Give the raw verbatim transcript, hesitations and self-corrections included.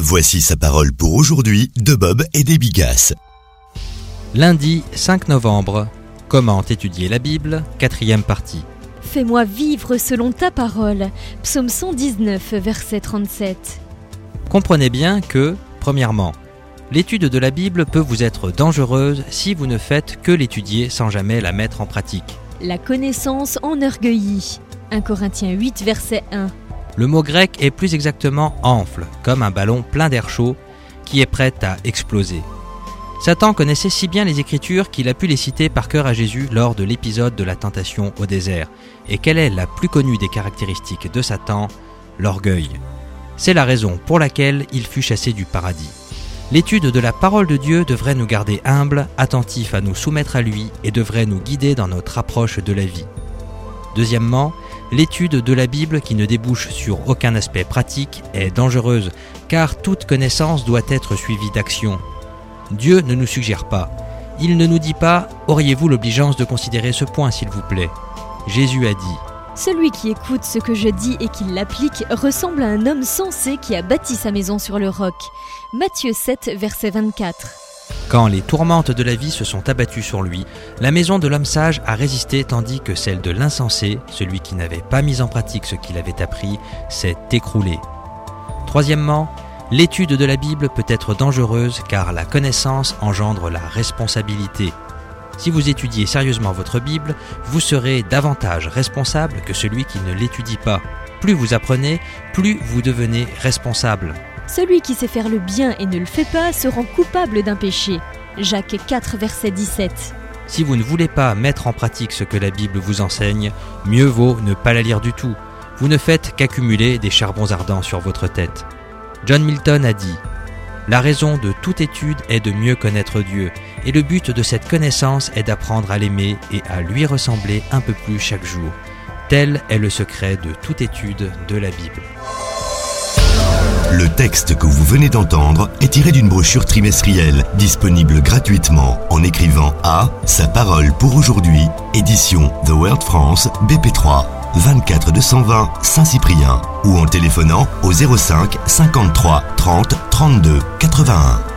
Voici sa parole pour aujourd'hui de Bob et des Bigasses. Lundi cinq novembre, comment étudier la Bible, quatrième partie. Fais-moi vivre selon ta parole. Psaume cent dix-neuf, verset trente-sept. Comprenez bien que, premièrement, l'étude de la Bible peut vous être dangereuse si vous ne faites que l'étudier sans jamais la mettre en pratique. La connaissance enorgueillit. un Corinthiens huit, verset un. Le mot grec est plus exactement enfle, comme un ballon plein d'air chaud qui est prêt à exploser. Satan connaissait si bien les Écritures qu'il a pu les citer par cœur à Jésus lors de l'épisode de la tentation au désert. Et quelle est la plus connue des caractéristiques de Satan ? L'orgueil. C'est la raison pour laquelle il fut chassé du paradis. L'étude de la parole de Dieu devrait nous garder humbles, attentifs à nous soumettre à lui et devrait nous guider dans notre approche de la vie. Deuxièmement, l'étude de la Bible qui ne débouche sur aucun aspect pratique est dangereuse, car toute connaissance doit être suivie d'action. Dieu ne nous suggère pas. Il ne nous dit pas « Auriez-vous l'obligeance de considérer ce point, s'il vous plaît ?» Jésus a dit « Celui qui écoute ce que je dis et qui l'applique ressemble à un homme sensé qui a bâti sa maison sur le roc. » Matthieu sept, verset vingt-quatre. Quand les tourmentes de la vie se sont abattues sur lui, la maison de l'homme sage a résisté tandis que celle de l'insensé, celui qui n'avait pas mis en pratique ce qu'il avait appris, s'est écroulée. Troisièmement, l'étude de la Bible peut être dangereuse car la connaissance engendre la responsabilité. Si vous étudiez sérieusement votre Bible, vous serez davantage responsable que celui qui ne l'étudie pas. Plus vous apprenez, plus vous devenez responsable. Celui qui sait faire le bien et ne le fait pas se rend coupable d'un péché. Jacques quatre, verset dix-sept. Si vous ne voulez pas mettre en pratique ce que la Bible vous enseigne, mieux vaut ne pas la lire du tout. Vous ne faites qu'accumuler des charbons ardents sur votre tête. John Milton a dit « La raison de toute étude est de mieux connaître Dieu, et le but de cette connaissance est d'apprendre à l'aimer et à lui ressembler un peu plus chaque jour. Tel est le secret de toute étude de la Bible. » Le texte que vous venez d'entendre est tiré d'une brochure trimestrielle disponible gratuitement en écrivant à Sa parole pour aujourd'hui, édition The World France, B P trois, vingt-quatre deux cent vingt Saint-Cyprien ou en téléphonant au zéro cinq cinquante-trois trente trente-deux quatre-vingt-un.